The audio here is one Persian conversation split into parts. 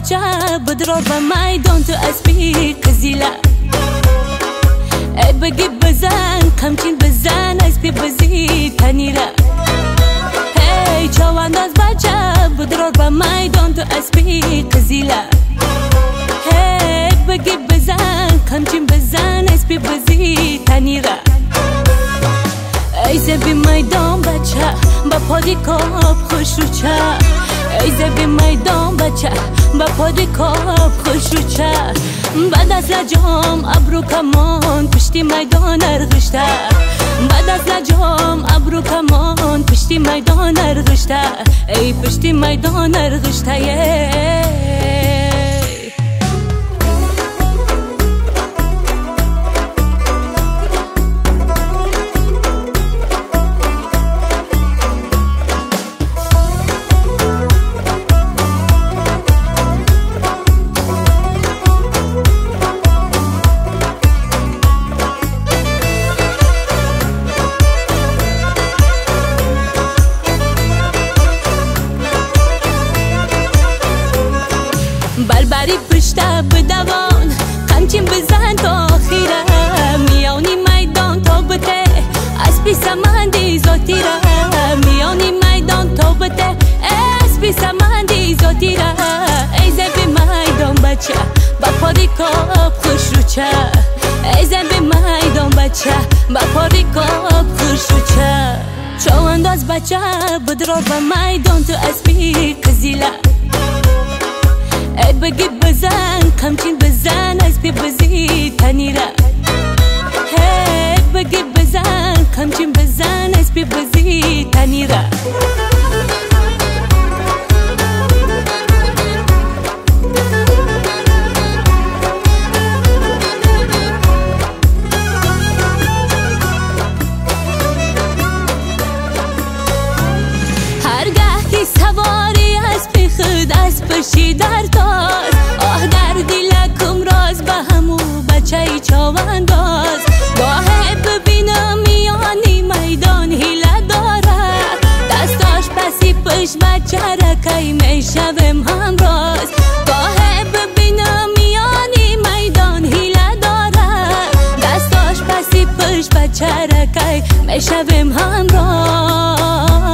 بچه بدرار به میدان تو اسبی قزیله ای بگی بزن کمچین بزن اسبی بزی تنیره هی چوانداز بچه بدرار به میدان تو اسبی قزیله هی بگی بزن کمچین بزن اسبی بزی تنیره ای زبی میدان بچه با پادی کاب خوش رو چه ای زبی میدان بچه با پادی کاب خوش رو چه بعد از لجام ابرو کمان پشتی میدان ارغشته بعد از لجام ابرو کمان پشتی میدان ارغشته ای پشتی میدان ارغشته بربری پشته بدوان قمچین بزن تا آخیره میانی میدان تا بته اسبی سمندی ذاتی را میانی میدان تا بته اسبی سمندی ذاتی را ای زبی میدان بچه با پاری کاب خوش رو چه ای زبی میدان بچه با پاری کاب خوش رو چه چوانداز بچه بدرار به میدان تو اسبی قزیله ای بگی بزن کمچین بزن اسبی بزی تنیره هی بگی بزن کمچین بزن اسبی بزی تنیره هرگاهی سواری اسبی خود اسبشی در تاز آه در دلکم راز به همو بچه چوانداز گاهی ببینم میانی میدان هیله داره دستاش پسی پشت بچه رکی میشویم همراز گاهی ببینم میانی میدان هیله داره دستاش پسی پشت بچه رکی میشویم همراز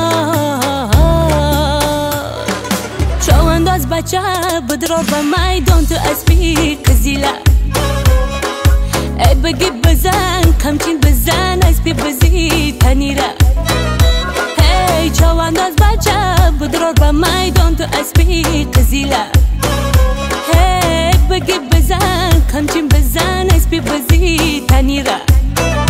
چوانداز بچه بدرار به میدان تو اسبی قزیله ای بگی بزن کمچین بزن اسبی بزی تنیره هی چوانداز بچه بدرار به میدان تو اسبی قزیله هی بگی بزن کمچین بزن اسبی بزی تنیره